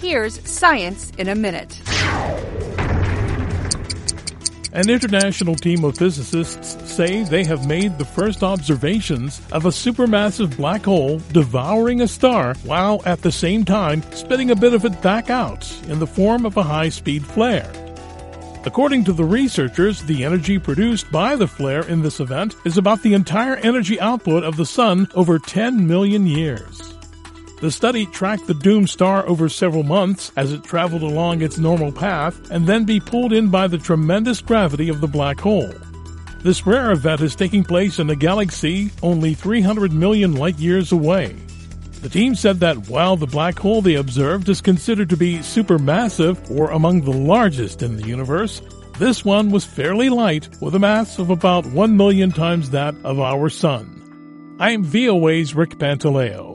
Here's Science in a Minute. An international team of physicists say they have made the first observations of a supermassive black hole devouring a star while at the same time spitting a bit of it back out in the form of a high-speed flare. According to the researchers, the energy produced by the flare in this event is about the entire energy output of the Sun over 10 million years. The study tracked the doomed star over several months as it traveled along its normal path and then be pulled in by the tremendous gravity of the black hole. This rare event is taking place in a galaxy only 300 million light-years away. The team said that while the black hole they observed is considered to be supermassive or among the largest in the universe, this one was fairly light with a mass of about 1 million times that of our Sun. I am VOA's Rick Pantaleo.